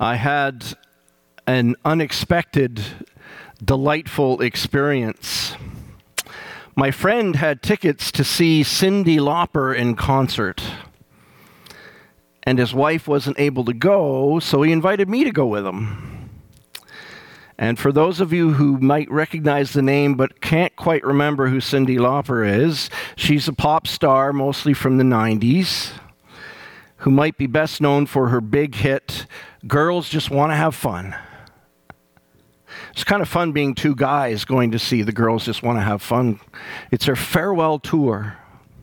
I had an unexpected, delightful experience. My friend had tickets to see Cyndi Lauper in concert, and his wife wasn't able to go, so he invited me to go with him. And for those of you who might recognize the name but can't quite remember who Cyndi Lauper is, she's a pop star, mostly from the 90s, who might be best known for her big hit, Girls Just Want to Have Fun. It's kind of fun being two guys going to see the Girls Just Want to Have Fun. It's her farewell tour.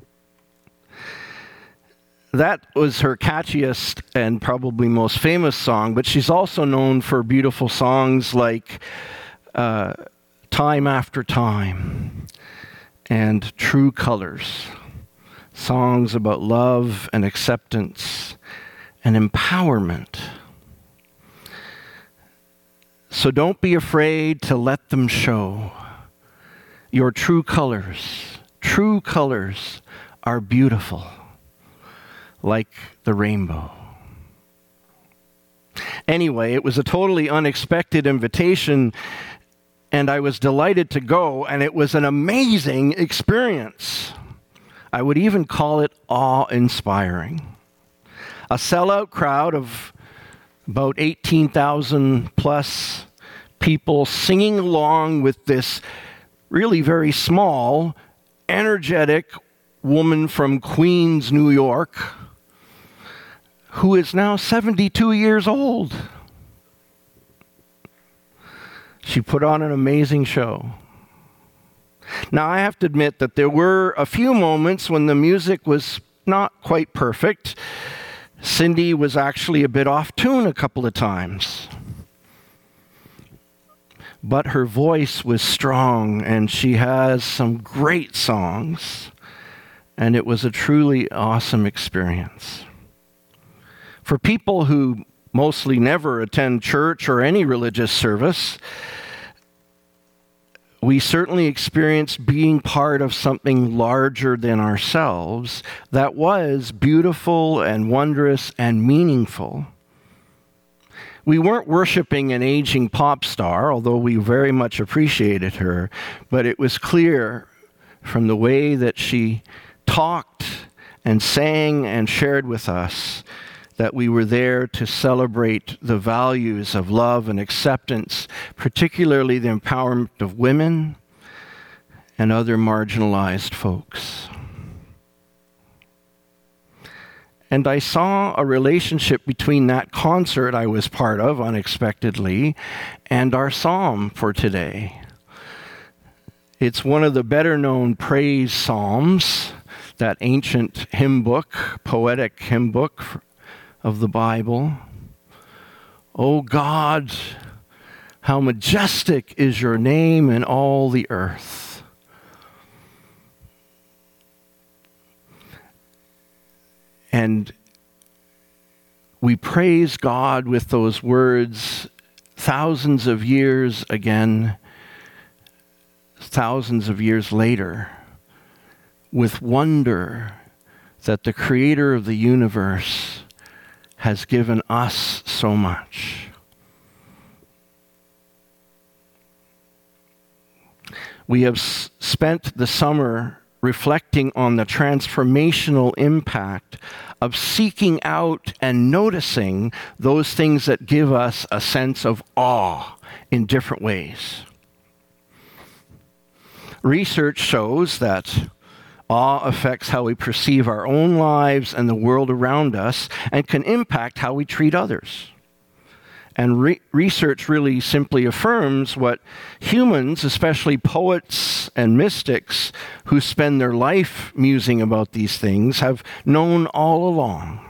That was her catchiest and probably most famous song, but she's also known for beautiful songs like Time After Time and True Colors, songs about love and acceptance and empowerment. So don't be afraid to let them show your true colors. True colors are beautiful, like the rainbow. Anyway, it was a totally unexpected invitation, and I was delighted to go, and it was an amazing experience. I would even call it awe-inspiring. A sellout crowd of about 18,000 plus people singing along with this really very small, energetic woman from Queens, New York, who is now 72 years old. She put on an amazing show. Now, I have to admit that there were a few moments when the music was not quite perfect. Cyndi was actually a bit off tune a couple of times. But her voice was strong, and she has some great songs, and it was a truly awesome experience. For people who mostly never attend church or any religious service, we certainly experienced being part of something larger than ourselves that was beautiful and wondrous and meaningful. We weren't worshiping an aging pop star, although we very much appreciated her, but it was clear from the way that she talked and sang and shared with us that we were there to celebrate the values of love and acceptance, particularly the empowerment of women and other marginalized folks. And I saw a relationship between that concert I was part of, unexpectedly, and our psalm for today. It's one of the better-known praise psalms, that ancient hymn book, poetic hymn book of the Bible. O God, how majestic is your name in all the earth. And we praise God with those words thousands of years again, thousands of years later, with wonder that the Creator of the universe has given us so much. We have spent the summer reflecting on the transformational impact of seeking out and noticing those things that give us a sense of awe in different ways. Research shows that awe affects how we perceive our own lives and the world around us and can impact how we treat others. And research really simply affirms what humans, especially poets and mystics who spend their life musing about these things, have known all along.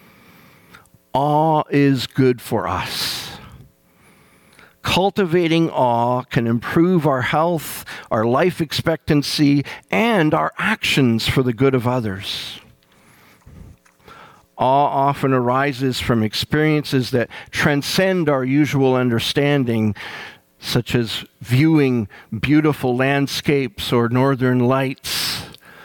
Awe is good for us. Cultivating awe can improve our health, our life expectancy, and our actions for the good of others. Awe often arises from experiences that transcend our usual understanding, such as viewing beautiful landscapes or northern lights,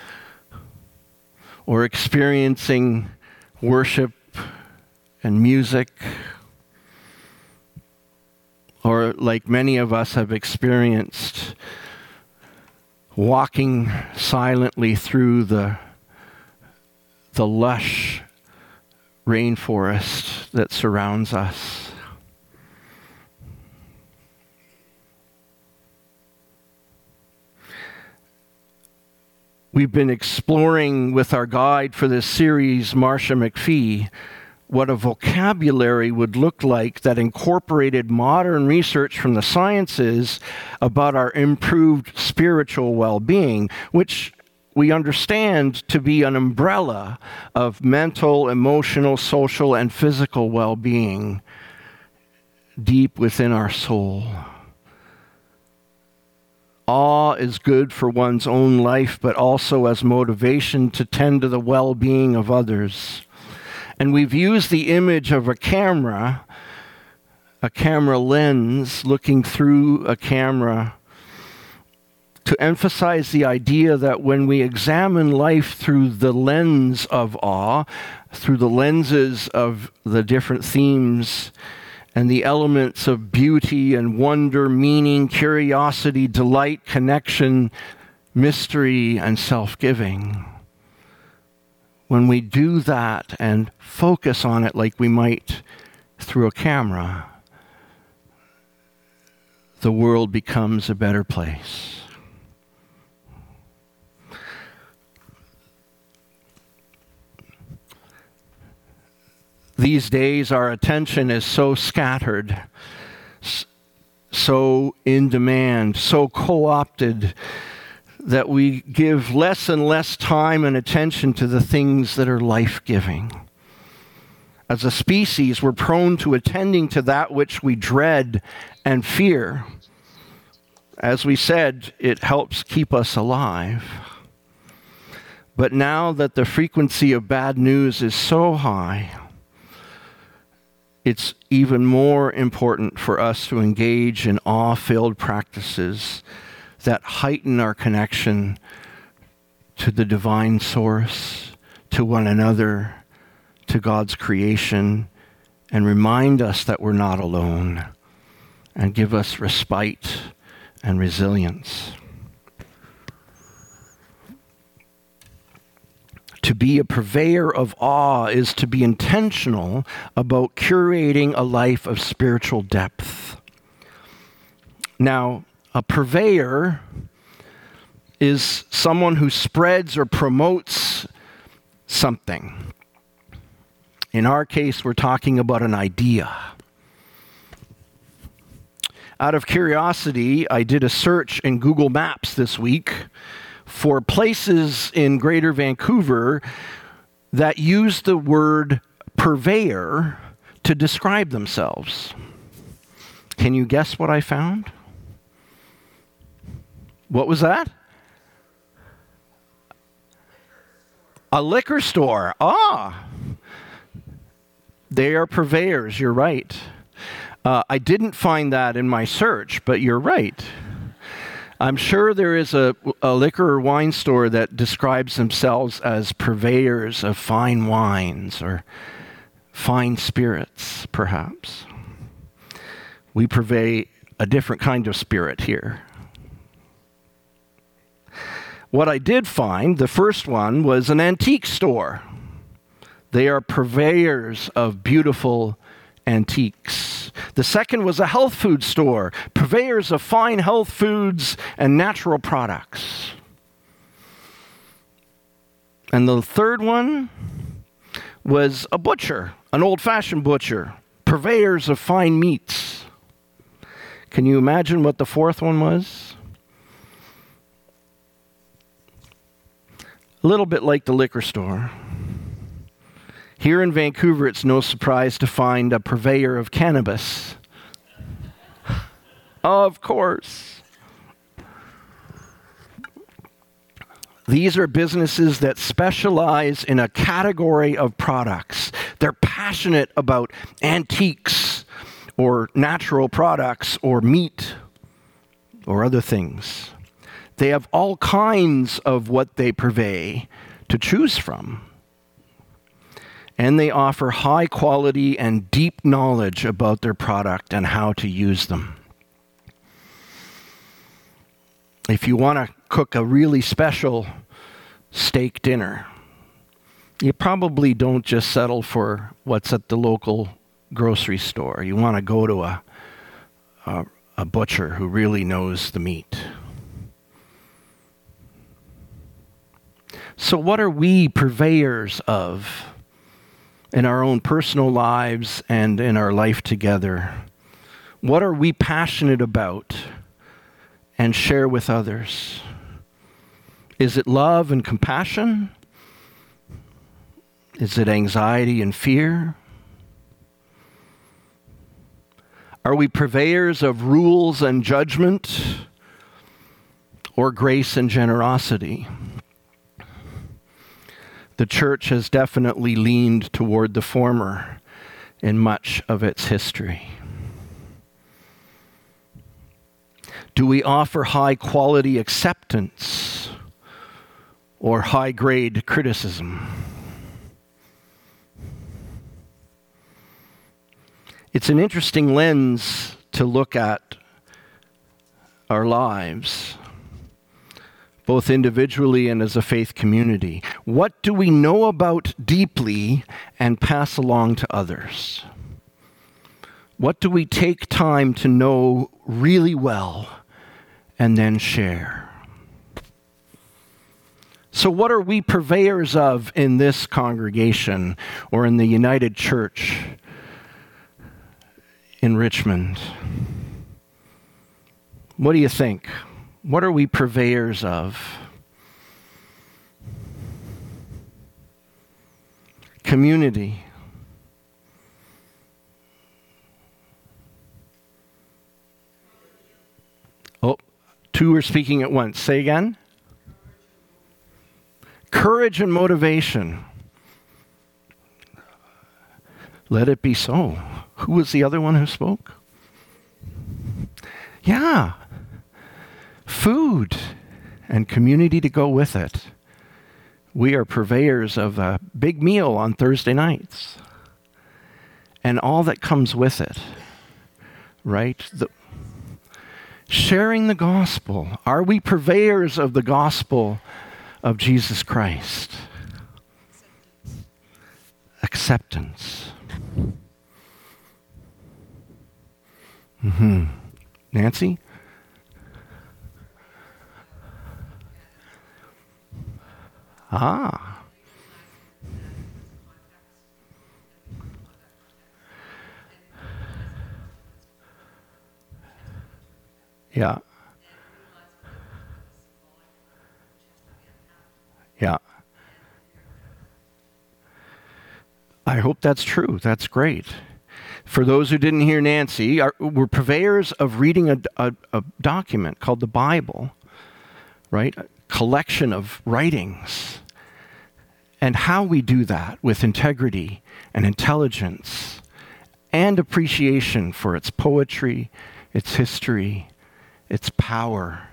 or experiencing worship and music. or like many of us have experienced, walking silently through the lush rainforest that surrounds us. We've been exploring with our guide for this series, Marcia McPhee, what a vocabulary would look like that incorporated modern research from the sciences about our improved spiritual well-being, which we understand to be an umbrella of mental, emotional, social, and physical well-being deep within our soul. Awe is good for one's own life, but also as motivation to tend to the well-being of others. And we've used the image of a camera lens looking through a camera, to emphasize the idea that when we examine life through the lens of awe, through the lenses of the different themes and the elements of beauty and wonder, meaning, curiosity, delight, connection, mystery, and self-giving, when we do that and focus on it like we might through a camera, the world becomes a better place. These days, our attention is so scattered, so in demand, so co-opted, that we give less and less time and attention to the things that are life-giving. As a species, we're prone to attending to that which we dread and fear. As we said, it helps keep us alive. But now that the frequency of bad news is so high, it's even more important for us to engage in awe-filled practices that heighten our connection to the divine source, to one another, to God's creation, and remind us that we're not alone, and give us respite and resilience. To be a purveyor of awe is to be intentional about curating a life of spiritual depth. Now, a purveyor is someone who spreads or promotes something. In our case, we're talking about an idea. Out of curiosity, I did a search in Google Maps this week for places in Greater Vancouver that use the word purveyor to describe themselves. Can you guess what I found? What was that? A liquor store. Ah! They are purveyors, you're right. I didn't find that in my search, but you're right. I'm sure there is a liquor or wine store that describes themselves as purveyors of fine wines or fine spirits, perhaps. We purvey a different kind of spirit here. What I did find, the first one, was an antique store. They are purveyors of beautiful antiques. The second was a health food store, purveyors of fine health foods and natural products. And the third one was a butcher, an old-fashioned butcher, purveyors of fine meats. Can you imagine what the fourth one was? A little bit like the liquor store. Here in Vancouver, it's no surprise to find a purveyor of cannabis. Of course. These are businesses that specialize in a category of products. They're passionate about antiques or natural products or meat or other things. They have all kinds of what they purvey to choose from. and they offer high quality and deep knowledge about their product and how to use them. If you want to cook a really special steak dinner, you probably don't just settle for what's at the local grocery store. You want to go to a butcher who really knows the meat. So what are we purveyors of in our own personal lives and in our life together? What are we passionate about and share with others? Is it love and compassion? Is it anxiety and fear? Are we purveyors of rules and judgment, or grace and generosity? The church has definitely leaned toward the former in much of its history. Do we offer high-quality acceptance or high-grade criticism? It's an interesting lens to look at our lives, both individually and as a faith community. What do we know about deeply and pass along to others? What do we take time to know really well and then share? So what are we purveyors of in this congregation or in the United Church in Richmond? What do you think? What are we purveyors of? Community. Oh, two are speaking at once. Say again. Courage and motivation. Let it be so. Who was the other one who spoke? Yeah. Food and community to go with it. We are purveyors of a big meal on Thursday nights and all that comes with it, right? Sharing the gospel. Are we purveyors of the gospel of Jesus Christ? Acceptance. Nancy? Ah. Yeah. Yeah. I hope that's true. That's great. For those who didn't hear Nancy, we're purveyors of reading a document called the Bible, right? A collection of writings. And how we do that with integrity and intelligence and appreciation for its poetry, its history, its power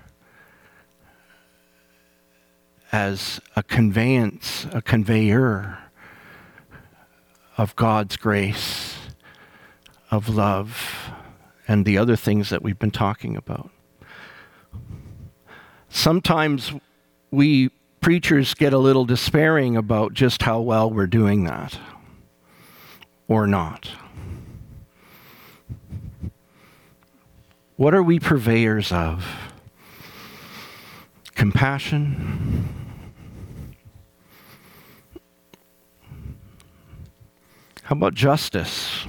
as a conveyance, a conveyor of God's grace, of love, and the other things that we've been talking about. Sometimes we preachers get a little despairing about just how well we're doing that, or not. What are we purveyors of? Compassion? How about justice?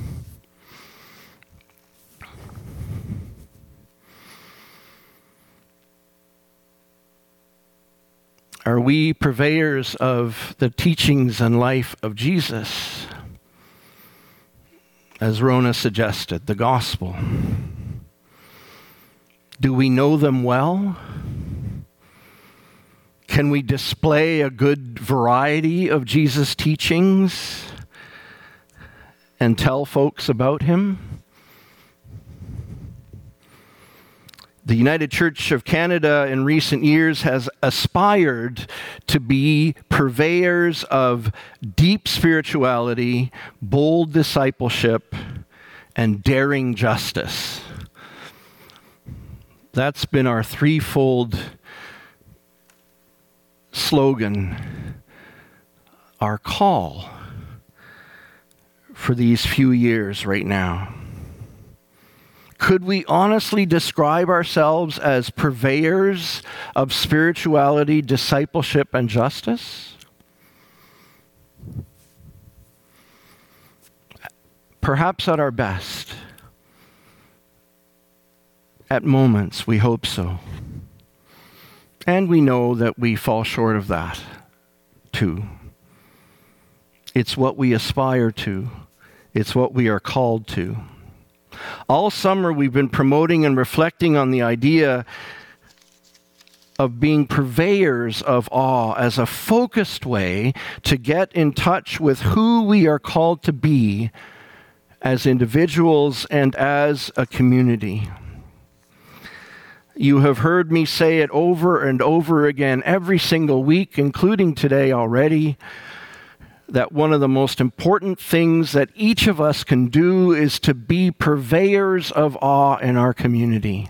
Are we purveyors of the teachings and life of Jesus? As Rona suggested, the gospel. Do we know them well? Can we display a good variety of Jesus' teachings and tell folks about him? The United Church of Canada in recent years has aspired to be purveyors of deep spirituality, bold discipleship, and daring justice. That's been our threefold slogan, our call for these few years right now. Could we honestly describe ourselves as purveyors of spirituality, discipleship, and justice? Perhaps at our best. At moments, we hope so. And we know that we fall short of that, too. It's what we aspire to. It's what we are called to. All summer, we've been promoting and reflecting on the idea of being purveyors of awe as a focused way to get in touch with who we are called to be as individuals and as a community. You have heard me say it over and over again every single week, including today already, that one of the most important things that each of us can do is to be purveyors of awe in our community.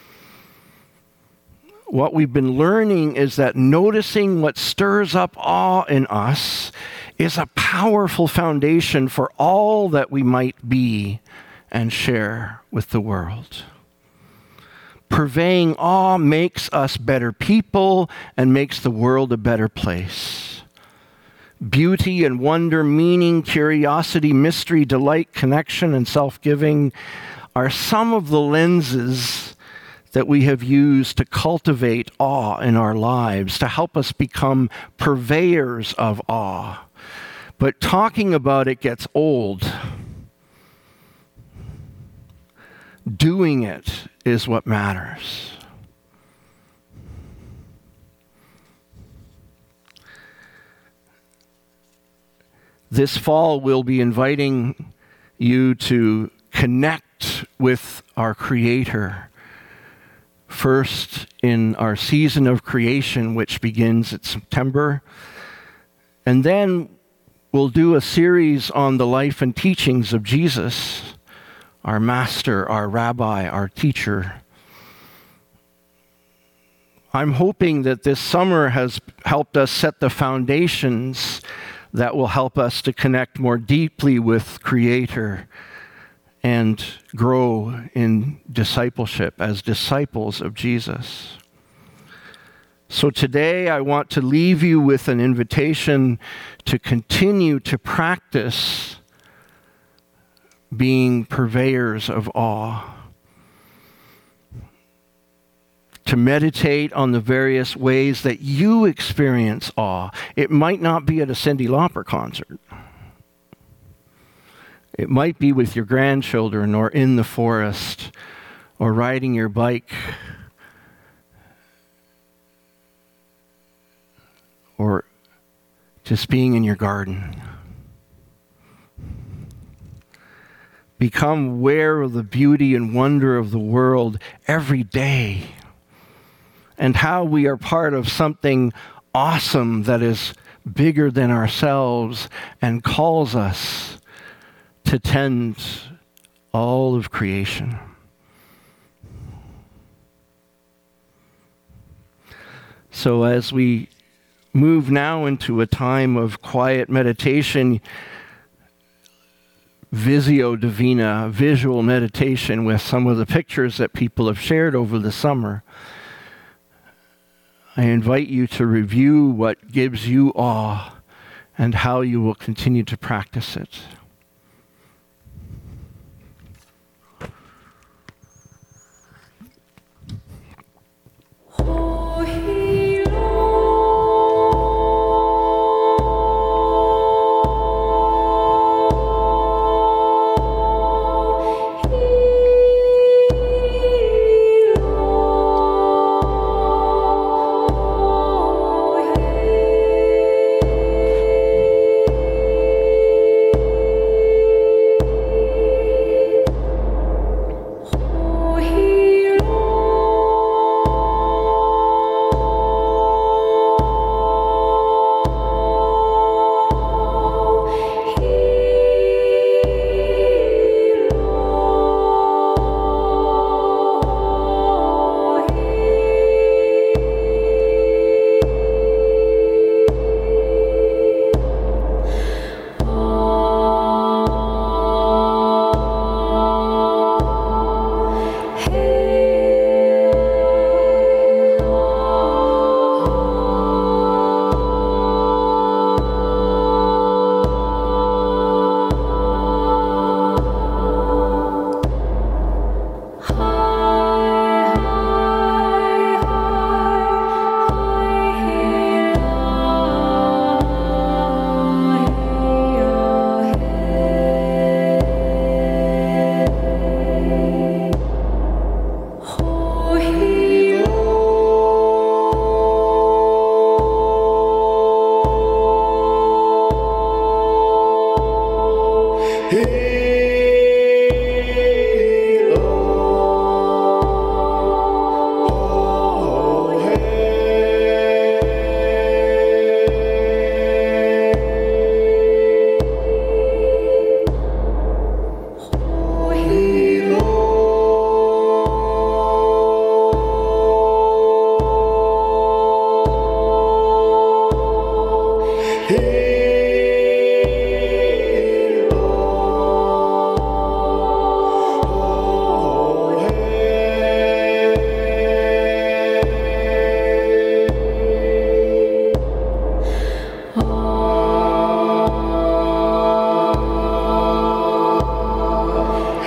What we've been learning is that noticing what stirs up awe in us is a powerful foundation for all that we might be and share with the world. Purveying awe makes us better people and makes the world a better place. Beauty and wonder, meaning, curiosity, mystery, delight, connection, and self-giving are some of the lenses that we have used to cultivate awe in our lives, to help us become purveyors of awe. But talking about it gets old. Doing it is what matters. This fall, we'll be inviting you to connect with our Creator. First, in our season of creation, which begins in September. And then we'll do a series on the life and teachings of Jesus, our master, our rabbi, our teacher. I'm hoping that this summer has helped us set the foundations that will help us to connect more deeply with Creator and grow in discipleship as disciples of Jesus. So today I want to leave you with an invitation to continue to practice being purveyors of awe, to meditate on the various ways that you experience awe. It might not be at a Cyndi Lauper concert. It might be with your grandchildren or in the forest or riding your bike or just being in your garden. Become aware of the beauty and wonder of the world every day, and how we are part of something awesome that is bigger than ourselves and calls us to tend all of creation. So as we move now into a time of quiet meditation, Visio Divina, visual meditation with some of the pictures that people have shared over the summer, I invite you to review what gives you awe and how you will continue to practice it.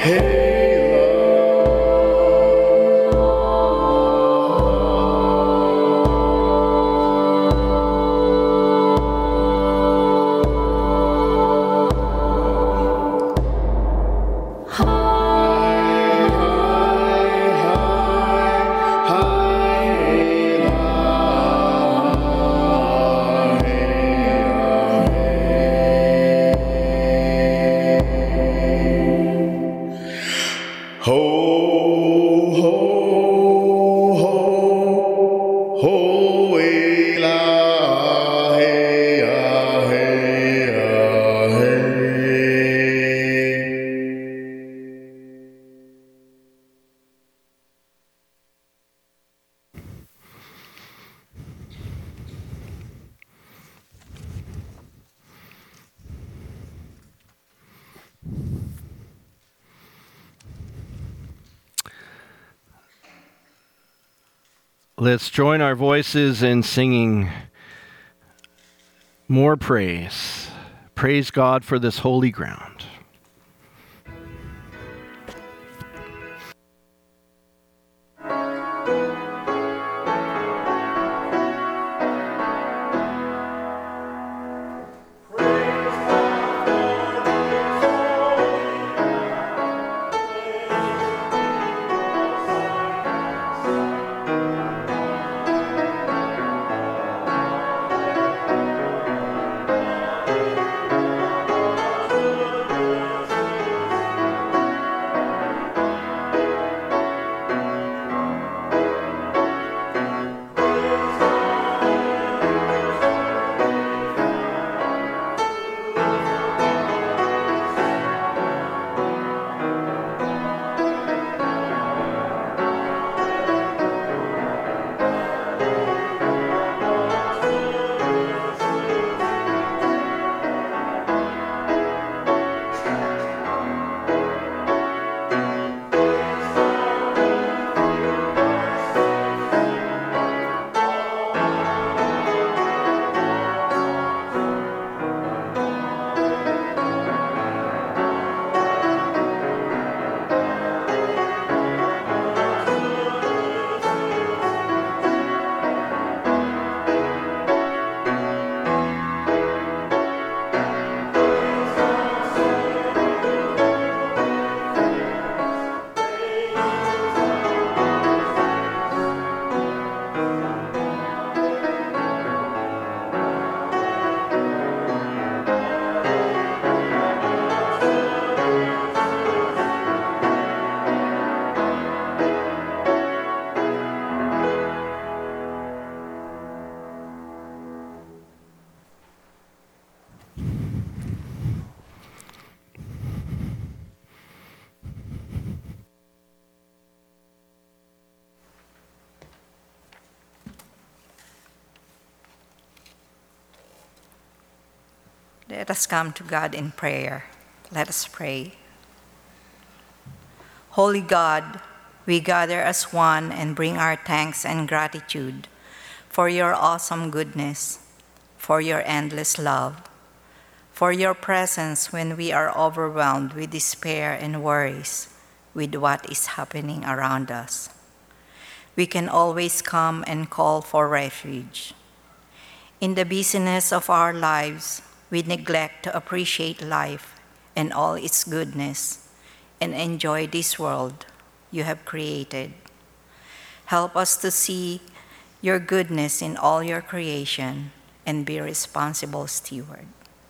Let's join our voices in singing more praise. Praise God for this holy ground. Let us come to God in prayer. Let us pray. Holy God, we gather as one and bring our thanks and gratitude for your awesome goodness, for your endless love, for your presence when we are overwhelmed with despair and worries with what is happening around us. We can always come and call for refuge. In the busyness of our lives, we neglect to appreciate life and all its goodness and enjoy this world you have created. Help us to see your goodness in all your creation and be responsible steward.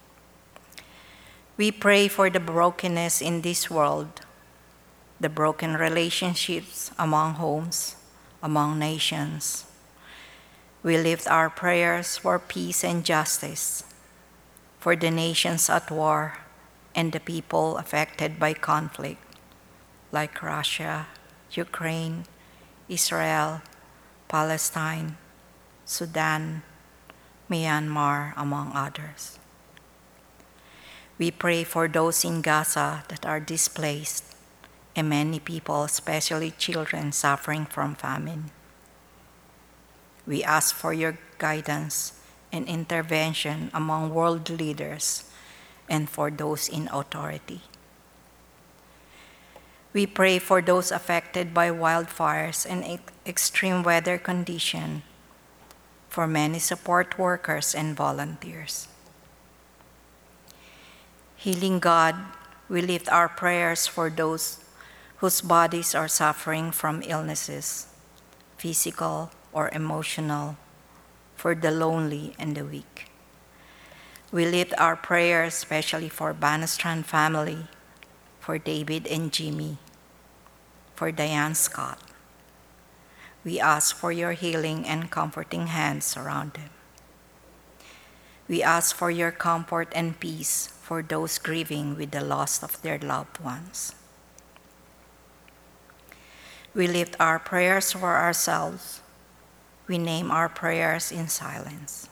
We pray for the brokenness in this world, the broken relationships among homes, among nations. We lift our prayers for peace and justice, for the nations at war and the people affected by conflict, like Russia, Ukraine, Israel, Palestine, Sudan, Myanmar, among others. We pray for those in Gaza that are displaced and many people, especially children, suffering from famine. We ask for your guidance and intervention among world leaders and for those in authority. We pray for those affected by wildfires and extreme weather conditions, for many support workers and volunteers. Healing God, we lift our prayers for those whose bodies are suffering from illnesses, physical or emotional, for the lonely and the weak. We lift our prayers especially for Banastran family, for David and Jimmy, for Diane Scott. We ask for your healing and comforting hands around them. We ask for your comfort and peace for those grieving with the loss of their loved ones. We lift our prayers for ourselves. We name our prayers in silence.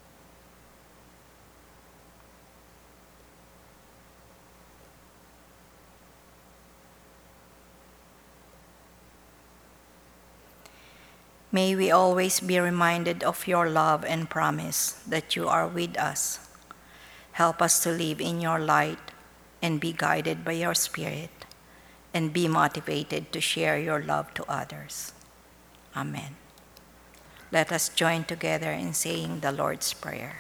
May we always be reminded of your love and promise that you are with us. Help us to live in your light and be guided by your Spirit, and be motivated to share your love to others. Amen. Let us join together in saying the Lord's Prayer.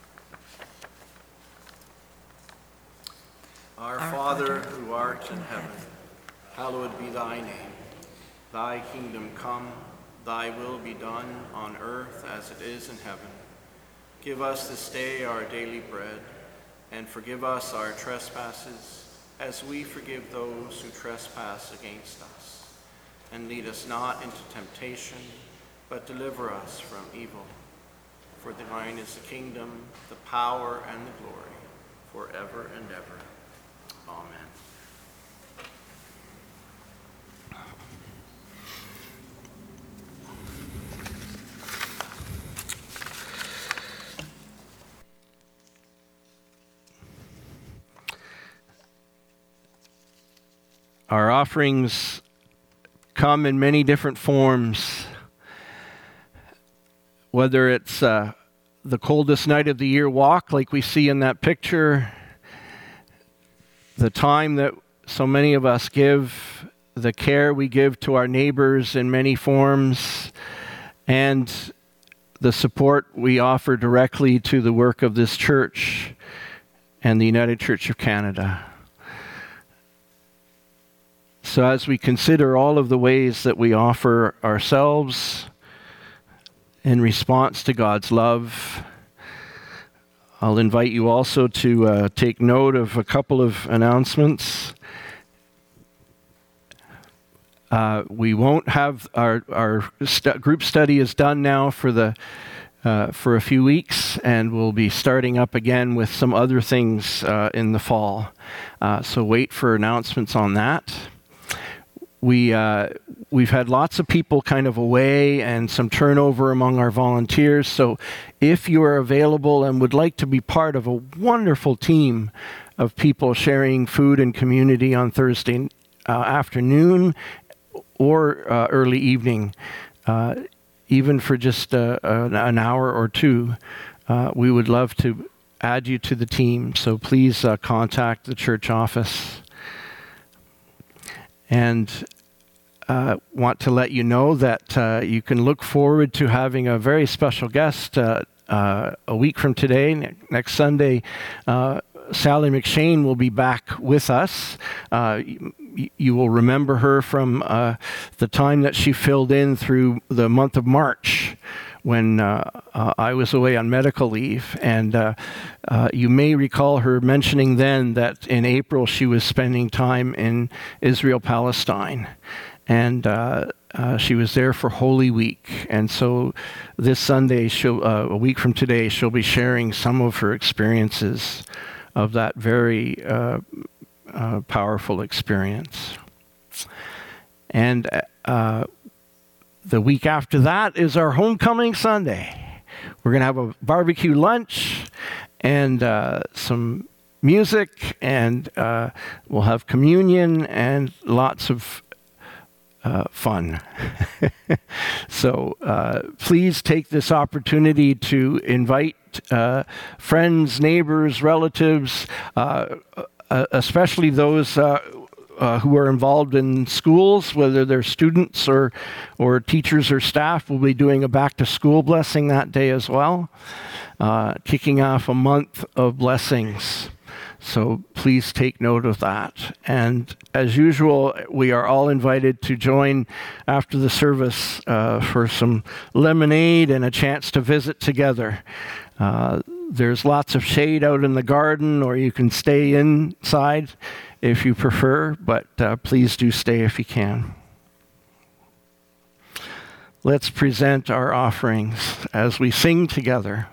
Our Father, who art in heaven, hallowed be thy name. Thy kingdom come, thy will be done on earth as it is in heaven. Give us this day our daily bread, and forgive us our trespasses, as we forgive those who trespass against us. And lead us not into temptation, but deliver us from evil. For thine is the kingdom, the power, and the glory, forever and ever. Amen. Our offerings come in many different forms, whether it's the coldest night of the year walk like we see in that picture, the time that so many of us give, the care we give to our neighbors in many forms, and the support we offer directly to the work of this church and the United Church of Canada. So as we consider all of the ways that we offer ourselves in response to God's love, I'll invite you also to take note of a couple of announcements. We won't have our group study is done now for a few weeks, and we'll be starting up again with some other things in the fall. So wait for announcements on that. We've had lots of people kind of away and some turnover among our volunteers. So if you are available and would like to be part of a wonderful team of people sharing food and community on Thursday afternoon or early evening, even for just an hour or two, we would love to add you to the team. So please contact the church office. And want to let you know that you can look forward to having a very special guest a week from today. Next Sunday, Sally McShane will be back with us. You will remember her from the time that she filled in through the month of March when I was away on medical leave. And you may recall her mentioning then that in April she was spending time in Israel, Palestine. And she was there for Holy Week. And so this Sunday, a week from today, she'll be sharing some of her experiences of that very powerful experience. And the week after that is our Homecoming Sunday. We're going to have a barbecue lunch and some music, and we'll have communion and lots of fun. So please take this opportunity to invite friends, neighbors, relatives, especially those who are involved in schools, whether they're students or teachers or staff, will be doing a back-to-school blessing that day as well, kicking off a month of blessings. So please take note of that. And as usual, we are all invited to join after the service for some lemonade and a chance to visit together. There's lots of shade out in the garden, or you can stay inside if you prefer, but please do stay if you can. Let's present our offerings as we sing together.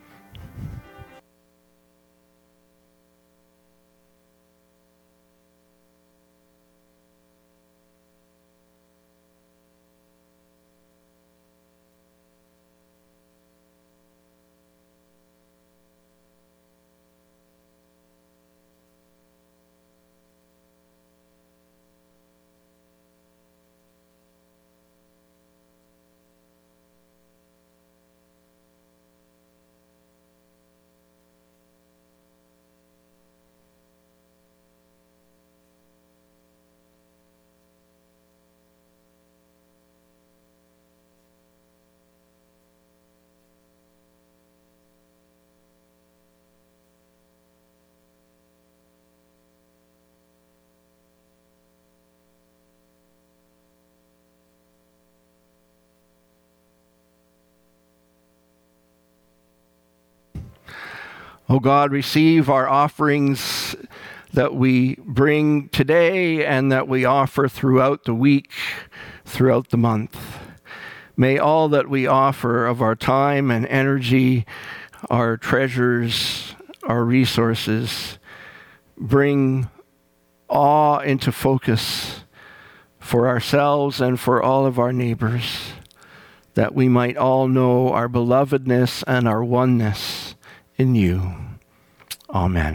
O God, receive our offerings that we bring today and that we offer throughout the week, throughout the month. May all that we offer of our time and energy, our treasures, our resources, bring awe into focus for ourselves and for all of our neighbors, that we might all know our belovedness and our oneness in you. Amen.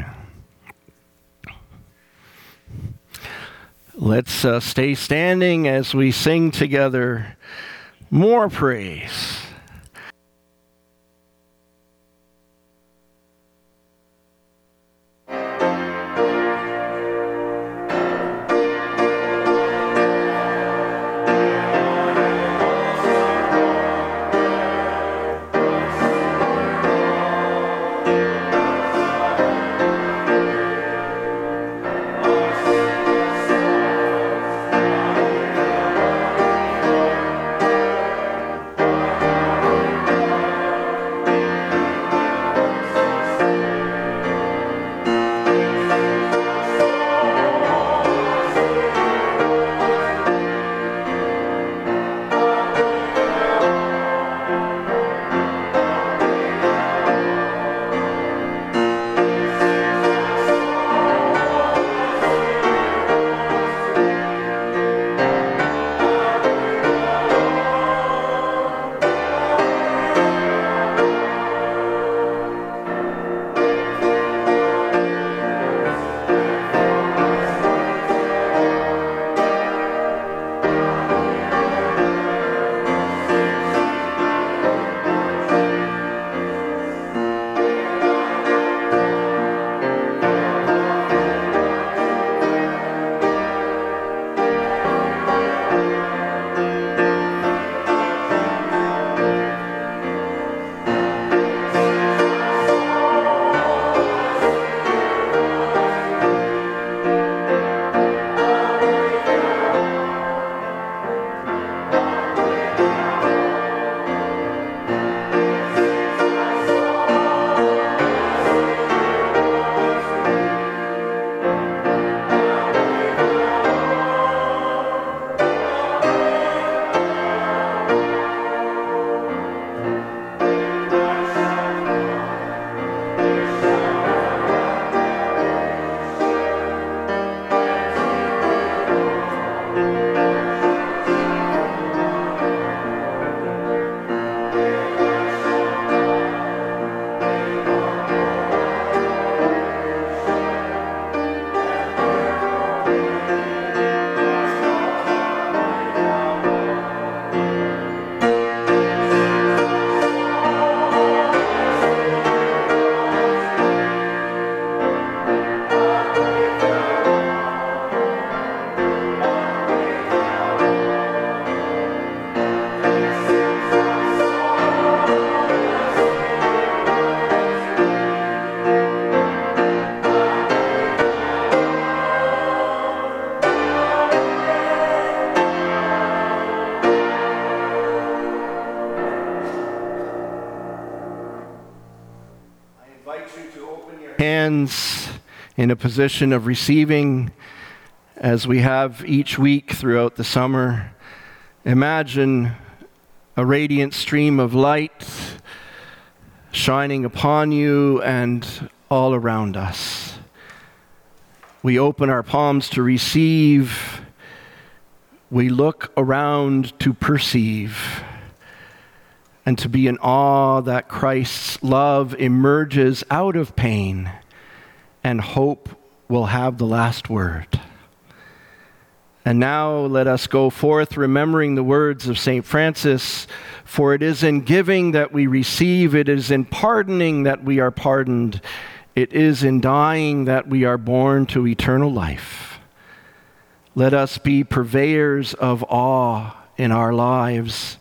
Let's stay standing as we sing together more praise. hands in a position of receiving as we have each week throughout the summer. Imagine a radiant stream of light shining upon you and all around us. We open our palms to receive. We look around to perceive and to be in awe that Christ's love emerges out of pain and hope will have the last word. And now let us go forth remembering the words of St. Francis, for it is in giving that we receive, it is in pardoning that we are pardoned, it is in dying that we are born to eternal life. Let us be purveyors of awe in our lives.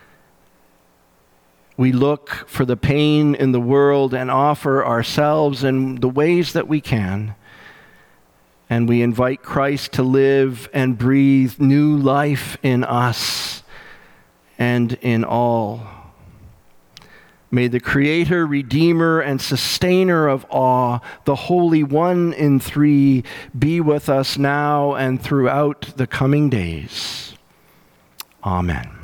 We look for the pain in the world and offer ourselves in the ways that we can. And we invite Christ to live and breathe new life in us and in all. May the Creator, Redeemer, and Sustainer of awe, the Holy One in Three, be with us now and throughout the coming days. Amen.